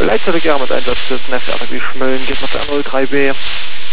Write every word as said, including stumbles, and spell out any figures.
Gleitzeitig ja mit Einsatz des Netzwerks wie Schmölln, geht mit der null drei B.